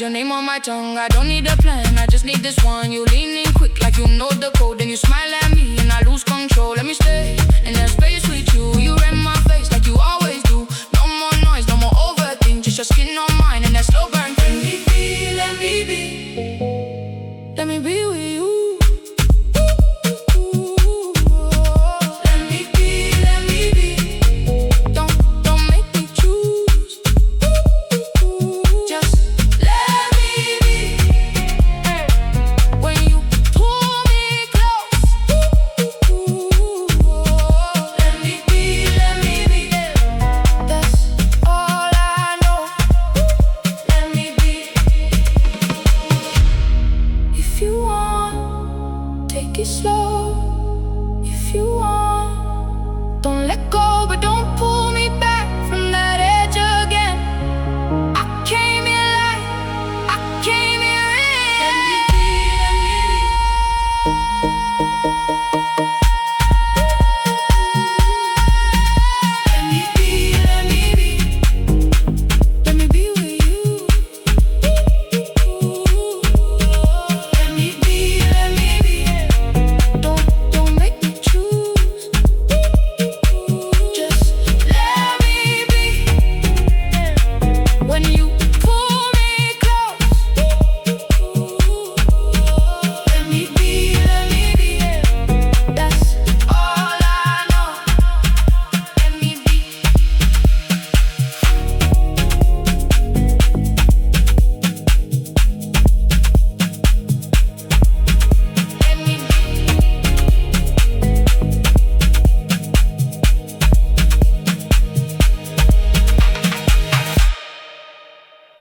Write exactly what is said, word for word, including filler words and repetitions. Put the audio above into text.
your name on my tongue. I don't need a plan, I just need this one. You lean in quick like you know the code. Then you smile at me and I lose control. Let me stay